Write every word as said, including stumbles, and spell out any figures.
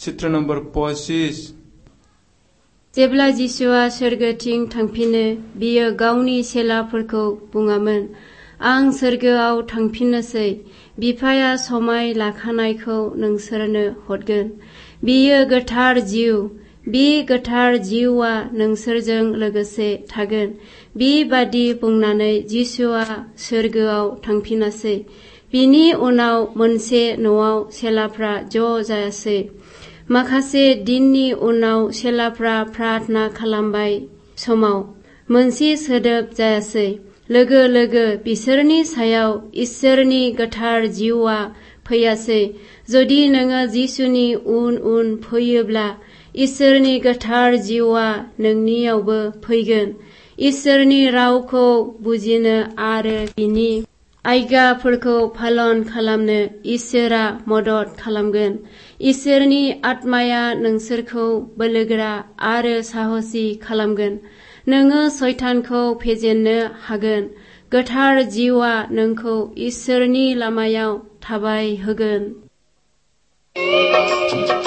चित्र नम्बर पच्चीस जेब्ला जिसुआ सोरगोथिं थांफिनो बियो गावनि चेलाफोरखौ बुङामोन, आं सोरगोआव थांफिननोसै, बिफाया समाय लाखानायखौ नोंसोरनो हरगोन। बियो गोथार जिउ, बे गोथार जिउआ नोंसोरजों लोगोसे थागोन। बेबादि बुंनानै जिसुआ सोरगोआव थांफिनासै। बिनि उनाव मोनसे न'आव चेलाफ्रा ज' जायासै। माखासे दिननि उनाव चेलाफ्रा प्रार्थना खालामबाय समाव मोनसे सोदोब जायासै। लोगो लोगो बिसोरनि सायाव इसोरनि गोथार जिउआ फैयासै। जुदि नोङो जिसुनि उन उन फैयोब्ला इसोरनि गोथार जिउआ नोंनियावबो फैगोन। इसोरनि रावखौ बुजिनो आरो बिनि आज्ञाफोरखौ पालन खालामनो इसोरआ मदद खालामगोन। इसोरनि आत्माया नोंसोरखौ बोलोगोरा आरो साहसि खालामगोन। नोङो सैतानखौ फेजेननो हागोन। गोथार जिउआ नोंखौ इसोरनि लामायाव थाबायहोगोन।